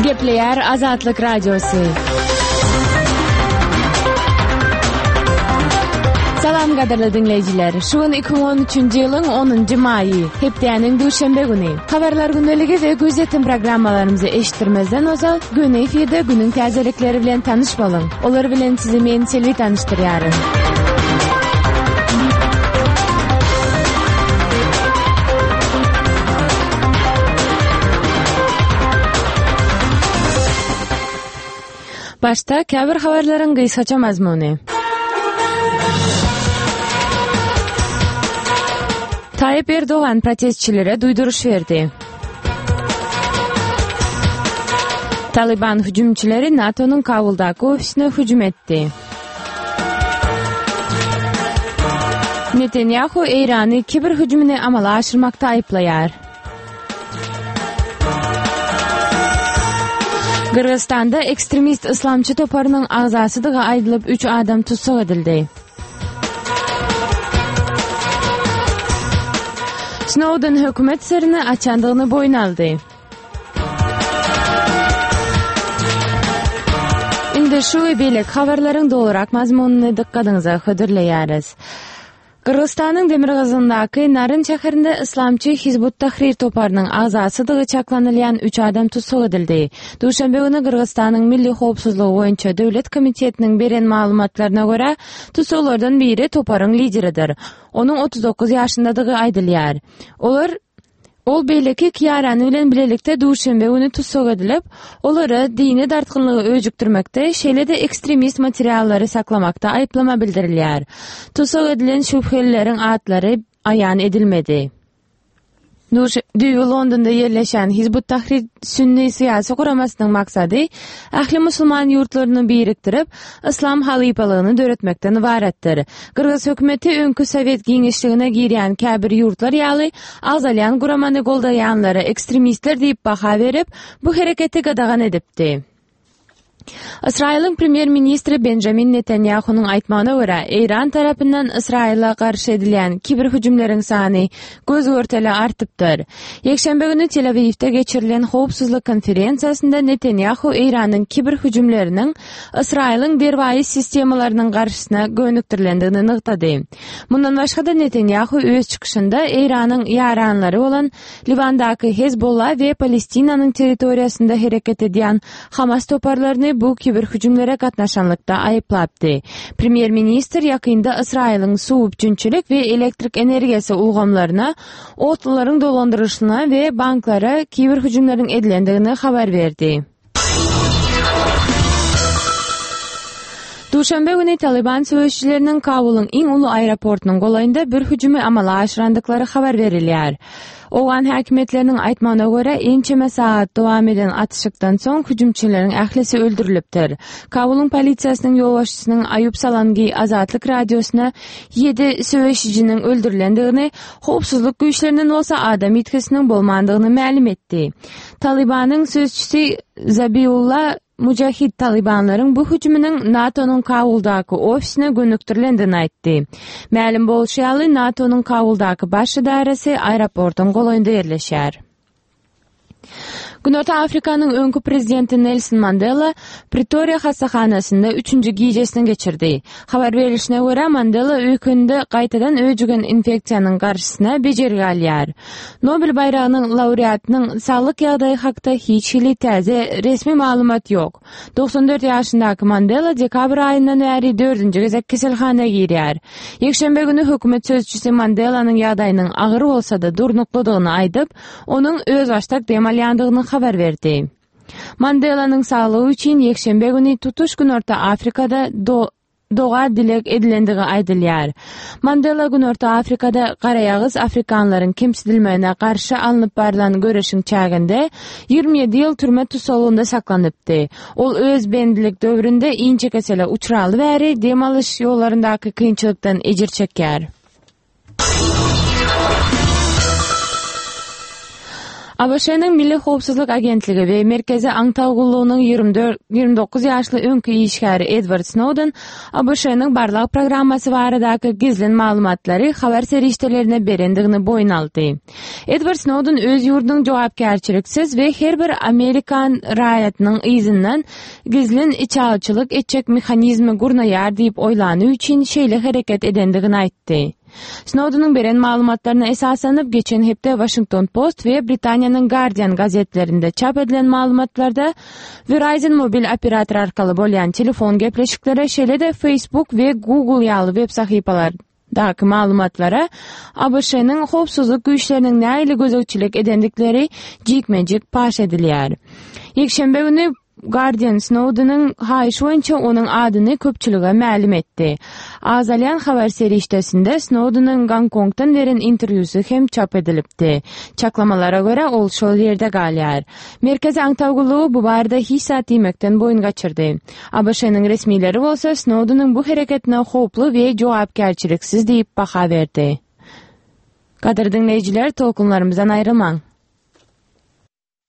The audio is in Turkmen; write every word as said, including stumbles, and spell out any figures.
Gepleyer Azatlık Radyosu. Salam qadarlı dinleyiciler. Şuun iki bin on üçüncü yılın onuncu mayı. Heptiyanın Duşembe günü. Haberler gündəligi ve gözetim programmalarımızı eşittirmezden ozal, gün efirde günün tazelikleri bilen tanışmalın. Olar bilen sizi men Selvi tanıştırıyorum. Başta käbir haberlerin gıysaça mazmunu. Tayyip Erdoğan protestçilere duyduruş verdi. Taliban hücumçileri NATO'nun Kabuldaki ofisine hücum etti. Netanyahu İran'ı kiber hücumunu amala aşırmakta ayıplayar. Kırgızstanda ekstremist İslamçı toparının ağzasıdığı aydılıp üç adam tutsak edildi. Snowden hükümet sırrını açandığını boyun aldı. Indi şu ve belek haberlerin doğurak mazmununu dikkatinize hödürleyeriz. Kırgızstanın Demirgazındaki Narın şäherinde İslamçı Hizbut Tahrir toparının ağzasıdığı çaklanılayan üç adam tutsak edildi. Duşembe günü Kırgızstanın Milli Howpsuzlugy boýunça Döwlet Komitetiniň beren maglumatlaryna görä, tutuklardan biri toparın lideridir. Onun otuz dokuz ýaşyndadygy aýdylýar. Olar Ol beýleki Kiarany bilen bilelikde Duşembe günü tutsak edilip, olary dini dartgynlygy öjükdirmekde, şeýle-de ekstremist materiallary saklamakda aýplama bildirilýär. Tutsak edilen şüphelilerin atlary aýan edilmedi. Düýü Londonda yerleşen Hizbut Tahrir Sünni siyasi guramasynyň maksady ähli musulman ýurtlaryny birikdirip, islam halypalygyny döretmekden ibaretdir. Kırgız hökümeti öňkü Sowet giňişligine girýän käbir ýurtlar ýaly azalyan guramany goldaýanlary ekstremistler diýip baha berip, bu hereketi gadagan edipdi. İsrail'in Premier Ministri Benjamin Netanyahu'nun aýtmagyna görä, İran tarapyndan İsrail'a garşy edilen kiber hüjumlaryň sany göz görteli artypdyr. Ýekşembe günü Tel Aviv'de geçirilen howpsuzlyk konferensiýasynda Netanyahu İranyň kiber hüjumlarynyň İsrail'in derbaý sistemalarynyň garşysyna gönükdirilendигini nykdady. Mundan başga-da Netanyahu öz çykyşynda İranyň ýaranlary bolan Libandaky Hezbollah we Palestinanyň territoriýasynda hereket edýän Hamas toparlaryny bu kiber hüjumlara gatnaşanlykda aýyplapdy. Premier Minister ýakynda Israil'in suwupçunçylyk we elektrik energiýasy ulgamlaryna, otlaryň dolandyryşyna we banklara kiber hüjumlaryň edilendigini habar berdi. Duşembe günü Taliban söýüşçileriniň Kabulyň iň uly aeroportunyň golaýynda bir hüjumy amala aşyrandyklary habar berilýär. Oğan häkimetleriniň aýtmagyna görä, ençeme saat dowam eden atışykdan soň hüjumçylariň ählisi öldürilipdir. Kabulyň polisiýasynyň ýolbaşçysynyň Ayub Salangy Azatlyk radiosuna ýedi söýüşçiniň öldürilendigini, howpsuzlyk güýçlerinden bolsa adam ýetkisiniň bolmandygyny ma'lum etdi. Talibanyň sözçüsi Zabiullah Mujahid Talibanlaryň bu hüjumynyň NATO'nun Kabuldaky ofisine gönükdirilendini aýtdy. Ma'lum bolşýaly NATO'nun Kabuldaky baş idaresi aeroportuň golaýynda ýerleşýär. Günörtü Afrikanyň öňkü prezidenti Nelson Mandela Pretoria hastahanasynda üçüncü gijesini geçirdi. Habar berilişine görä Mandela öýkünde gaýtadan öýjügen infeksiýanyň garşysyna bejergi alýar. Nobel bayragynyň laureatynyň saglyk ýagdaýy hakda hiç hili täze resmi maglumat ýok. doksan dört ýaşyndaky Mandela dekabr aýyndan bäri dördünji gezek keselhanega girýär. Ýekşembe günü hökümet sözçüsi Mandelanyň ýagdaýynyň agyr bolsa-da durnuklydygyny aýdyp, onuň öz başdak demalýandygyny habar verdi. Mandelanyň saglygy üçin ýekşembe günü tutuş Günörtü Afrikada do doğa dilek edilendigi aýdylýar. Mandela Günörtü Afrikada garaýagys afrikanlaryň kemsidilmegine garşy alınıp barılan göreşiň çäginde ýygrimi ýedi ýyl türme tutuklygynda saklanypdy. Ol öz bendilik döwründe inçe kesele uçuraly bäri demalyş ýollaryndaky kynçylykdan ejir çekýär. A B Ş'nın Milli Howpsuzlyk Agentligi we Merkezi Aňtawgullygynyň ýigirme dokuz ýaşly öňkü işgäri Edward Snowden A B Ş'nın barlyk programmasy baradaky gizlin maglumatlary habar serişdelerine berendigini boyun aldy. Edward Snowden öz ýurdunyň jogapkärçiliksiz we her bir Amerikan raýatynyň izinden gizlin içalçylyk etjek mehanizmi gurnaýar diýip oýlany üçin şeýle hereket edendigini aýtdy. Snowden'ın beren malumatlarına esaslanıp geçen hepde Washington Post ve Britanyanyň Guardian gazetlerinde çap edilen malumatlarda Verizon mobil operator arkaly bolýan telefon gepleşiklere şeýle de Facebook ve Google ýaly web sahypalar daky malumatlara A B Ş'nın howpsuzlyk güýçleriniň näile gözegçilik edendikleri jikmejik paş edilýär. Ýekşembe güni Guardian Snowden'ın haýyşy boýunça onuň adyny köpçülige ma'lum etdi. Azalyan habar serişdesinde Snowden'ın Gongkongdan beren interwýusy hem çap edilipdi. Çaklamalara göre ol şol ýerde galýar. Merkezi Aňtawgullygy bu barada hiç saat diýmekden boyun gaçyrdy. A B Ş'nın resmileri bolsa Snowden'ın bu hereketine howply we jogapkärçiliksiz diýip baha berdi. Gadyr dinleýijiler, tokunlarymyzdan aýrylmaň.